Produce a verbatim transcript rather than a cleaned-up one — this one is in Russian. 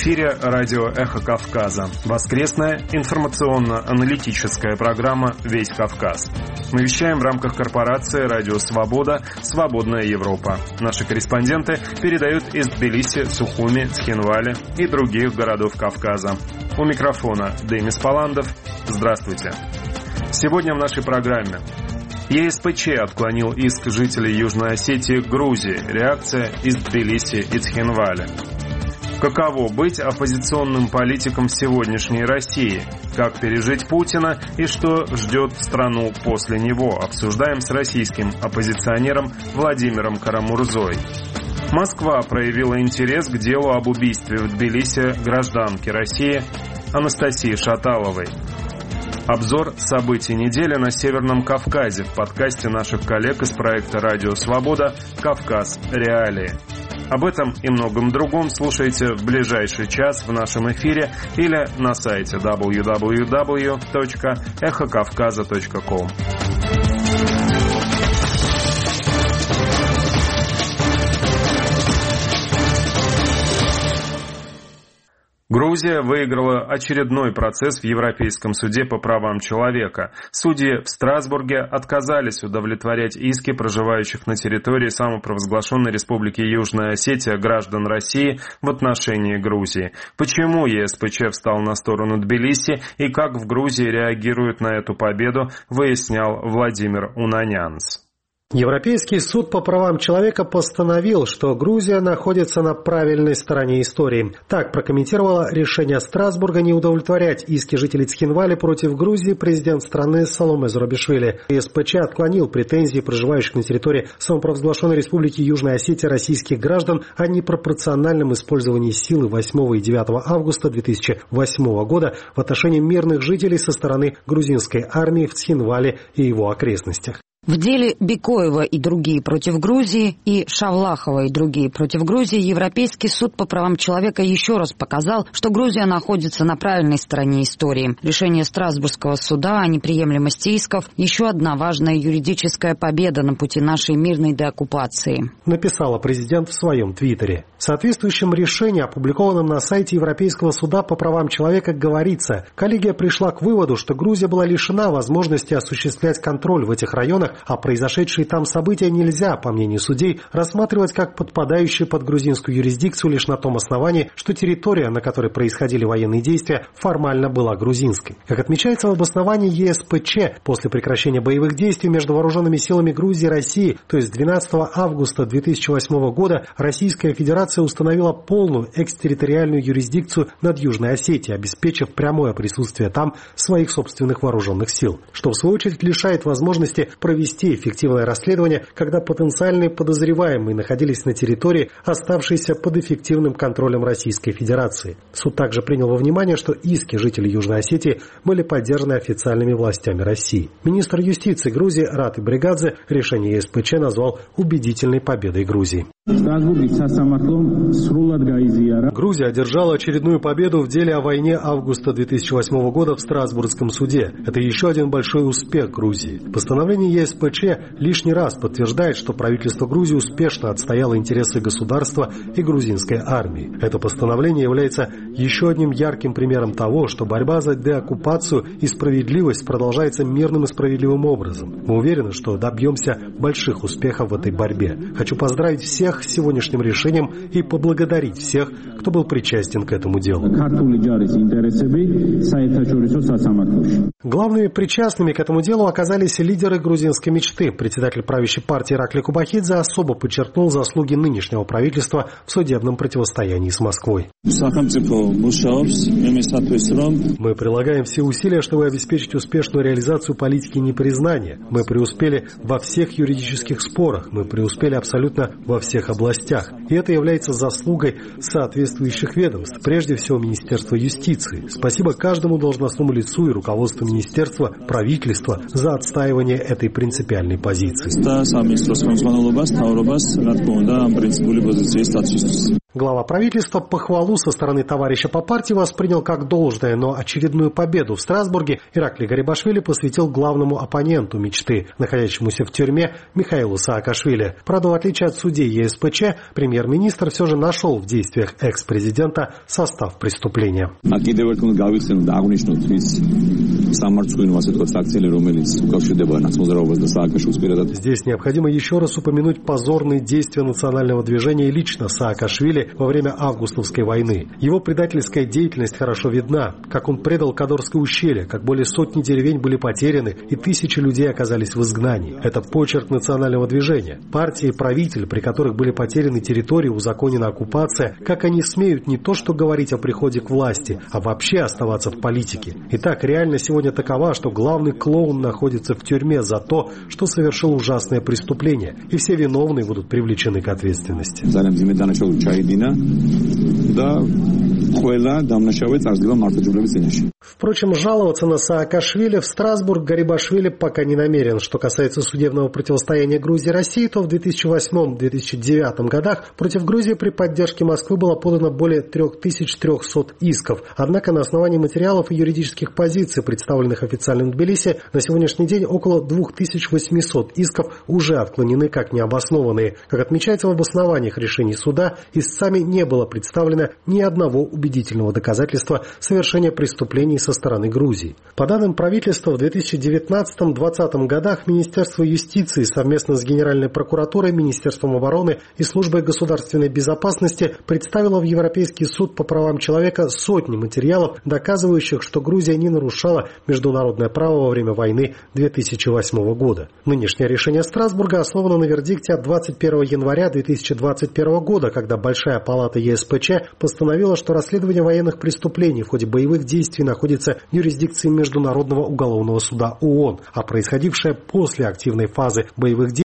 эфире радио «Эхо Кавказа». Воскресная информационно-аналитическая программа «Весь Кавказ». Мы вещаем в рамках корпорации «Радио Свобода. Свободная Европа». Наши корреспонденты передают из Тбилиси, Сухуми, Цхинвали и других городов Кавказа. У микрофона Демис Паландов. Здравствуйте. Сегодня в нашей программе. ЕСПЧ отклонил иск жителей Южной Осетии к Грузии. Реакция из Тбилиси и Цхинвали. Каково быть оппозиционным политиком в сегодняшней России? Как пережить Путина и что ждет страну после него? Обсуждаем с российским оппозиционером Владимиром Карамурзой. Москва проявила интерес к делу об убийстве в Тбилиси гражданки России Анастасии Шаталовой. Обзор событий недели на Северном Кавказе в подкасте наших коллег из проекта «Радио Свобода. Кавказ. Реалии». Об этом и многом другом слушайте в ближайший час в нашем эфире или на сайте дабл ю дабл ю дабл ю точка эхо кавказа точка ком. Грузия выиграла очередной процесс в Европейском суде по правам человека. Судьи в Страсбурге отказались удовлетворять иски проживающих на территории самопровозглашенной Республики Южная Осетия граждан России в отношении Грузии. Почему ЕСПЧ встал на сторону Тбилиси и как в Грузии реагируют на эту победу, выяснял Владимир Унанянц. Европейский суд по правам человека постановил, что Грузия находится на правильной стороне истории. Так прокомментировала решение Страсбурга не удовлетворять иски жителей Цхинвали против Грузии президент страны Саломе Зурабишвили. ЕСПЧ отклонил претензии проживающих на территории самопровозглашенной Республики Южная Осетия российских граждан о непропорциональном использовании силы восьмого и девятого августа две тысячи восьмого года в отношении мирных жителей со стороны грузинской армии в Цхинвали и его окрестностях. В деле Бекоева и другие против Грузии и Шавлахова и другие против Грузии Европейский суд по правам человека еще раз показал, что Грузия находится на правильной стороне истории. Решение Страсбургского суда о неприемлемости исков – еще одна важная юридическая победа на пути нашей мирной деоккупации. Написала президент в своем твиттере. В соответствующем решении, опубликованном на сайте Европейского суда по правам человека, говорится, коллегия пришла к выводу, что Грузия была лишена возможности осуществлять контроль в этих районах, а произошедшие там события нельзя, по мнению судей, рассматривать как подпадающие под грузинскую юрисдикцию лишь на том основании, что территория, на которой происходили военные действия, формально была грузинской. Как отмечается в обосновании ЕСПЧ, после прекращения боевых действий между вооруженными силами Грузии и России, то есть двенадцатого августа две тысячи восьмого года, Российская Федерация установила полную экстерриториальную юрисдикцию над Южной Осетией, обеспечив прямое присутствие там своих собственных вооруженных сил, что в свою очередь лишает возможности провести вести эффективное расследование, когда потенциальные подозреваемые находились на территории, оставшейся под эффективным контролем Российской Федерации. Суд также принял во внимание, что иски жителей Южной Осетии были поддержаны официальными властями России. Министр юстиции Грузии Раты Бригадзе решение ЕСПЧ назвал убедительной победой Грузии. Грузия одержала очередную победу в деле о войне августа две тысячи восьмого года в Страсбургском суде. Это еще один большой успех Грузии. Постановление ЕСПЧ лишний раз подтверждает, что правительство Грузии успешно отстояло интересы государства и грузинской армии. Это постановление является еще одним ярким примером того, что борьба за деоккупацию и справедливость продолжается мирным и справедливым образом. Мы уверены, что добьемся больших успехов в этой борьбе. Хочу поздравить всех с сегодняшним решением и поблагодарить всех, кто был причастен к этому делу. Главными причастными к этому делу оказались лидеры грузинской мечты. Председатель правящей партии Иракли Кубахидзе особо подчеркнул заслуги нынешнего правительства в судебном противостоянии с Москвой. Мы прилагаем все усилия, чтобы обеспечить успешную реализацию политики непризнания. Мы преуспели во всех юридических спорах, мы преуспели абсолютно во всех областях. И это является заслугой соответствующих ведомств, прежде всего Министерства юстиции. Спасибо каждому должностному лицу и руководству министерства, правительства за отстаивание этой принципиальной позиции. Глава правительства похвалу со стороны товарища по партии воспринял как должное, но очередную победу в Страсбурге Ираклий Гарибашвили посвятил главному оппоненту мечты, находящемуся в тюрьме Михаилу Саакашвили. Правда, в отличие от судей ЕСПЧ, премьер-министр все же нашел в действиях экс-президента состав преступления. Здесь необходимо еще раз упомянуть позорные действия национального движения и лично Саакашвили во время августовской войны. Его предательская деятельность хорошо видна, как он предал Кадорское ущелье, как более сотни деревень были потеряны и тысячи людей оказались в изгнании. Это почерк национального движения. Партия и правитель, при которых были потеряны территории, узаконена оккупация, как они смеют не то что говорить о приходе к власти, а вообще оставаться в политике. Итак, реальность сегодня такова, что главный клоун находится в тюрьме за то, что совершил ужасное преступление, и все виновные будут привлечены к ответственности. Впрочем, жаловаться на Саакашвили в Страсбург Гарибашвили пока не намерен. Что касается судебного противостояния Грузии и России, то в две тысячи восьмом — две тысячи девятом годах против Грузии при поддержке Москвы было подано более три тысячи триста исков. Однако на основании материалов и юридических позиций, представленных официально в Тбилиси, на сегодняшний день около две тысячи восемьсот исков уже отклонены как необоснованные. Как отмечается в обоснованиях решений суда, истцами не было представлено ни одного убедительного доказательства совершения преступлений со стороны Грузии. По данным правительства, в две тысячи девятнадцатом — две тысячи двадцатом годах Министерство юстиции совместно с Генеральной прокуратурой, Министерством обороны и Службой государственной безопасности представило в Европейский суд по правам человека сотни материалов, доказывающих, что Грузия не нарушала международное право во время войны две тысячи восьмого года. Нынешнее решение Страсбурга основано на вердикте от двадцать первого января две тысячи двадцать первого года, когда Большая палата ЕСПЧ постановила, что расследование военных преступлений в ходе боевых действий находится в юрисдикции Международного уголовного суда ООН, а происходившее после активной фазы боевых действий